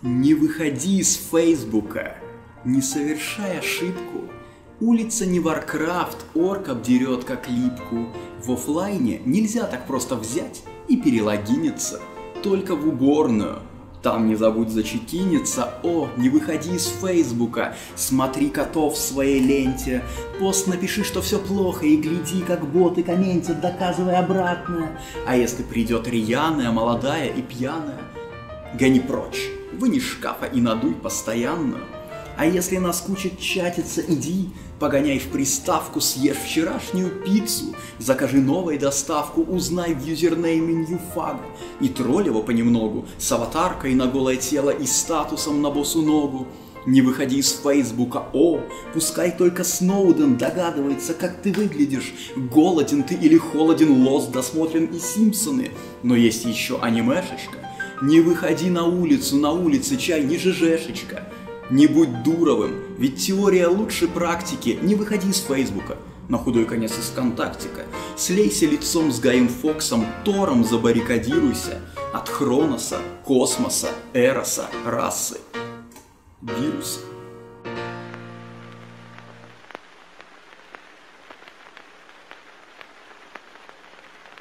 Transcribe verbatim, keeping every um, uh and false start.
Не выходи из Фейсбука, не совершай ошибку. Улица не Варкрафт, орк обдерет как липку. В оффлайне нельзя так просто взять и перелогиниться. Только в уборную. Там не забудь зачекиниться. О, не выходи из Фейсбука, смотри котов в своей ленте. Пост напиши, что все плохо, и гляди, как боты комментят, доказывая обратное. А если придет рьяная, молодая и пьяная, гони прочь, вынь из шкафа и надуй постоянно. А если наскучит чатиться, иди, погоняй в приставку, съешь вчерашнюю пиццу, закажи новой доставку, узнай в юзернейме ньюфага и тролль его понемногу с аватаркой на голое тело и статусом на босу ногу. Не выходи из Фейсбука, о, пускай только Сноуден догадывается, как ты выглядишь. Голоден ты или холоден, Лост досмотрен и Симпсоны, но есть еще анимешечка. Не выходи на улицу, на улице чай не жжешечка. Не будь дуровым, ведь теория лучше практики. Не выходи из Фейсбука, на худой конец из ВКонтактика. Слейся лицом с Гаем Фоксом, Тором забаррикадируйся. От Хроноса, космоса, Эроса, расы, вируса.